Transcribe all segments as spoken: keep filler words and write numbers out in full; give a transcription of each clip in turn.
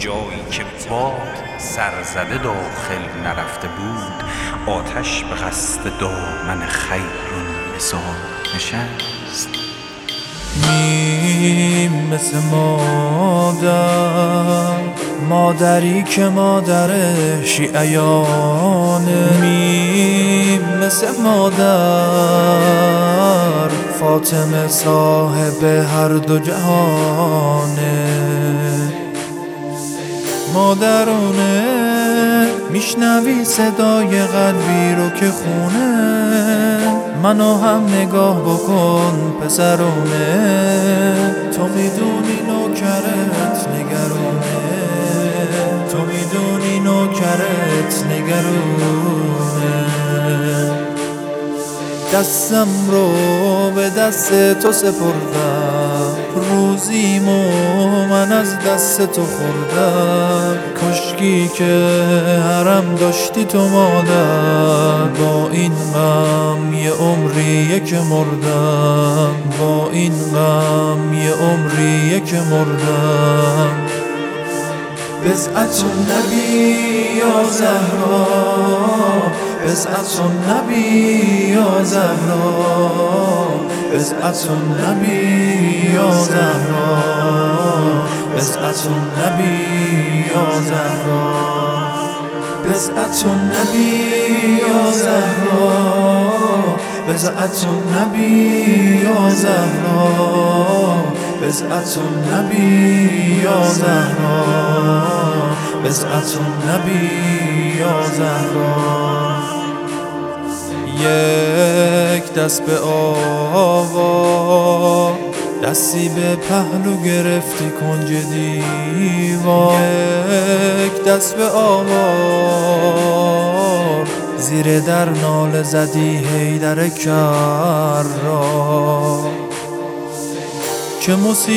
جایی که باد سرزده داخل نرفته بود، آتش به قصد دامن خیر نثار نشست. میم مثل مادر، مادری که مادر شیعیانه. میم مثل مادر، فاطمه صاحب هر دو جهانه. مادرونه میشنوی صدای قلبی رو که خونه، منو هم نگاه بکن پسرونه. تو میدونی نوکرت نگرونه، تو میدونی نوکرت نگرونه. دستم رو به دست تو سپردم، روزیمو من از دست تو خوردم. کاشکی که حرم داشتی تو مادر، با این غم یه عمریه که مردم، با این غم یه عمریه که مردم. بضعة النبی یا زهرا، بضعة النبی یا زهرا، بضعة النبی یا زهرا، بضعة النبی یا زهرا، بضعة النبی یا زهرا، بضعة النبی یا زهرا، بضعة النبی یا زهرا، بضعة النبی یا زهرا. یک دست به آوا، دستی به پهلو گرفتی کنج دیوار. یک دست به آوار، زیر در ناله زدی حیدر کرار. چه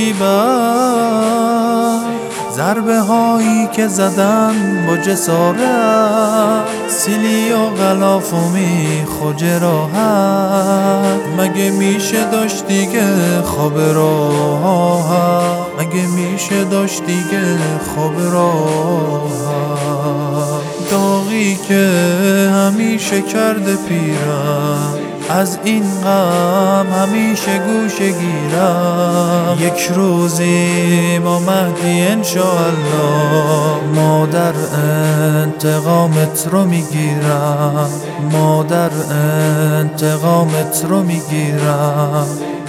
مصیبت ضربه هایی که زدن با جسارت، سیلی و غلاف و میخ جراحت. مگه میشه داشت دیگه خواب راحت، مگه میشه داشت دیگه خواب راحت. داغی که همیشه کرده پیرم، از این غم همیشه گوشه گیرم. یک روزی با مهدی انشاءالله، مادر انتقامت رو میگیرم، مادر انتقامت رو میگیرم.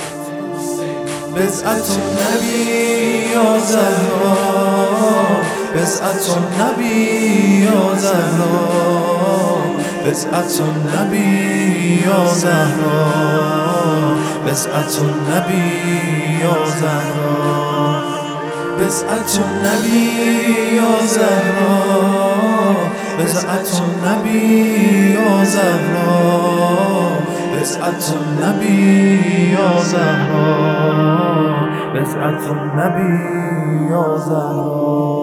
بضعة النبی یا زهرا، بضعة النبی یا زهرا، بضعة النبی یا زهرا، بضعة النبی یا زهرا، بضعة النبی یا زهرا، بضعة النبی یا زهرا، بضعة النبی یا زهرا، بضعة النبی یا زهرا.